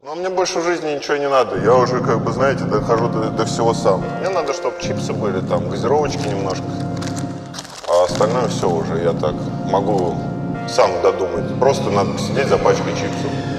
Но мне больше в жизни ничего не надо. Я уже, как бы, знаете, дохожу до всего сам. Мне надо, чтобы чипсы были, там, газировочки немножко. А остальное все уже. Я так могу сам додумать. Просто надо посидеть за пачкой чипсов.